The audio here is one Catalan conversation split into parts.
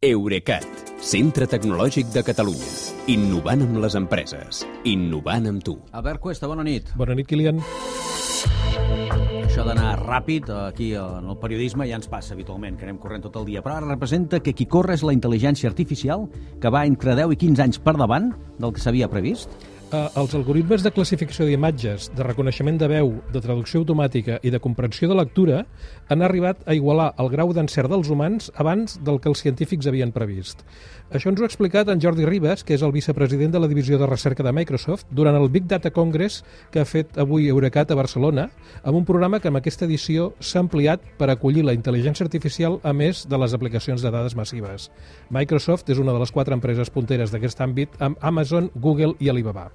Eurecat, centre tecnològic de Catalunya. Innovant amb les empreses. Innovant amb tu. Albert Cuesta, bona nit. Bona nit, Kilian. Això d'anar ràpid aquí en el periodisme ja ens passa habitualment, que anem corrent tot el dia, però ara representa que qui corre és la intel·ligència artificial, que va entre 10 i 15 anys per davant del que s'havia previst. Els algoritmes de classificació d'imatges, de reconeixement de veu, de traducció automàtica i de comprensió de lectura han arribat a igualar el grau d'encert dels humans abans del que els científics havien previst. Això ens ho ha explicat en Jordi Ribas, que és el vicepresident de la divisió de recerca de Microsoft, durant el Big Data Congress que ha fet avui Eurecat a Barcelona, amb un programa que en aquesta edició s'ha ampliat per acollir la intel·ligència artificial a més de les aplicacions de dades massives. Microsoft és una de les 4 empreses punteres d'aquest àmbit amb Amazon, Google i Alibaba.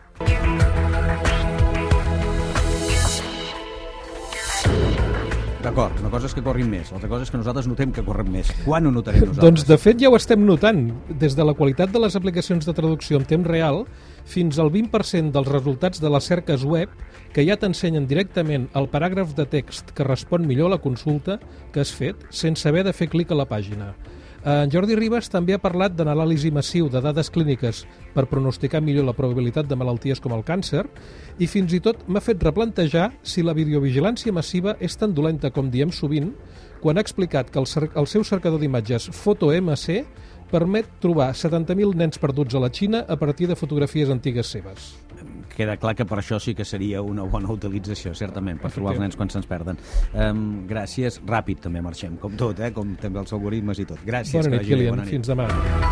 D'acord, una cosa és que corrin més, l'altra cosa és que nosaltres notem que correm més. Quan ho notarem nosaltres? Doncs, de fet, ja ho estem notant. Des de la qualitat de les aplicacions de traducció en temps real fins al 20% dels resultats de les cerques web que ja t'ensenyen directament el paràgraf de text que respon millor a la consulta que has fet sense haver de fer clic a la pàgina. En Jordi Ribas també ha parlat de l'anàlisi massiu de dades clíniques per pronosticar millor la probabilitat de malalties com el càncer i fins i tot m'ha fet replantejar si la videovigilància massiva és tan dolenta com diem sovint quan ha explicat que el seu cercador d'imatges PhotoMC permet trobar 70.000 nens perduts a la Xina a partir de fotografies antigues seves. Queda clar que per això sí que seria una bona utilització, certament, per trobar els nens quan se'ns perden. Gràcies. Ràpid també marxem, com tot, com també els algoritmes i tot. Gràcies. Bona nit, Kilian. Fins demà.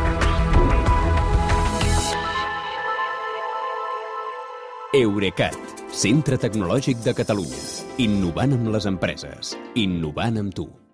Eurecat, centre tecnològic de Catalunya. Innovant amb les empreses. Innovant amb tu.